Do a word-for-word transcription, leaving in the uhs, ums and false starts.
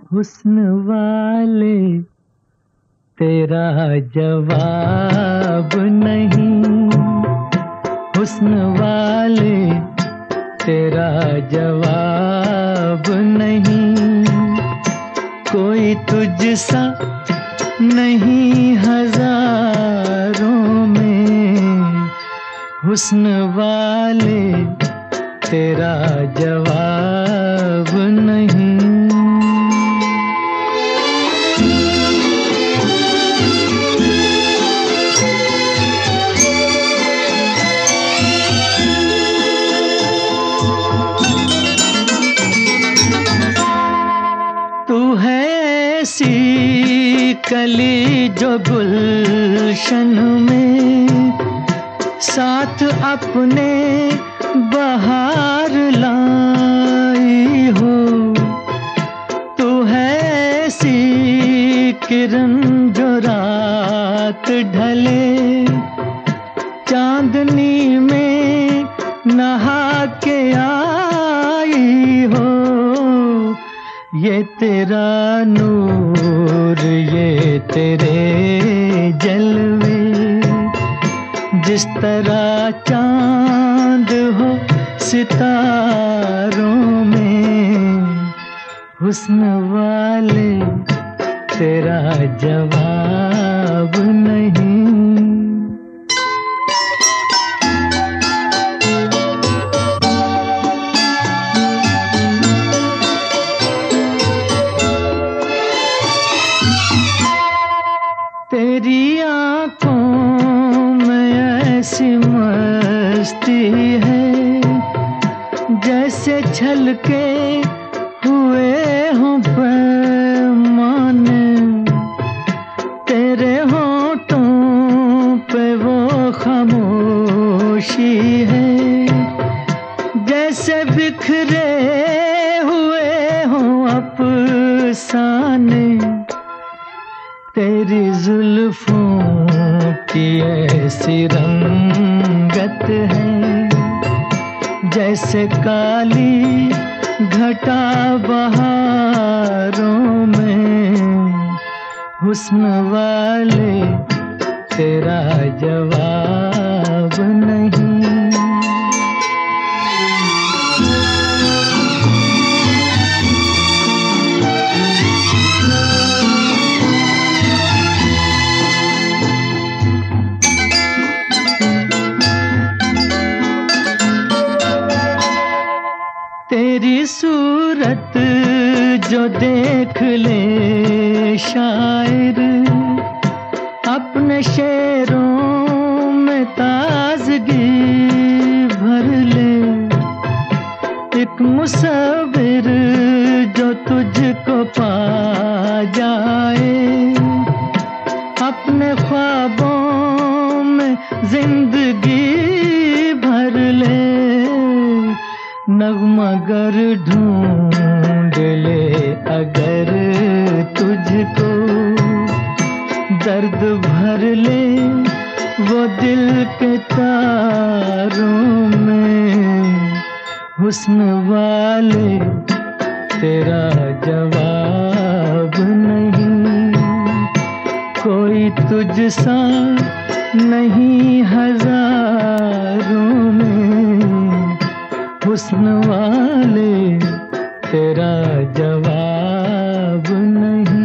हुस्न वाले तेरा जवाब नहीं, हुस्न वाले तेरा जवाब नहीं, कोई तुझसा नहीं हजारों में, हुस्न वाले तेरा जवाब नहीं। ऐसी कली जो गुलशन में साथ अपने बहार लाई हो, तू है ऐसी किरण जो रात ढले चांदनी में नहा के आई हो, ये तेरा नूर ये तेरे जलवे, जिस तरह चांद हो सितारों में, हुस्न वाले तेरा जवाब नहीं। तेरी आँखों में ऐसी मस्ती है जैसे छलके हुए हों पैमाने, तेरे होठों पे वो खामोशी है जैसे बिखरे हुए हों अफसाने, तेरी जुल्फों की ऐसी रंगत है जैसे काली घटा बहारों में, हुस्न वाले तेरा जवाब नहीं। तेरी सूरत जो देख ले शायर अपने शेरों में ताजगी भर ले, एक मुसव्विर जो तुझको पा जाए अपने ख्वाबों में जिंदगी भर ले, नगमा गर ढूंढ ले अगर तुझको, दर्द भर ले वो दिल के तारों में, हुस्न वाले तेरा जवाब नहीं, कोई तुझसा नहीं हजारों में, हुस्न वाले तेरा जवाब नहीं।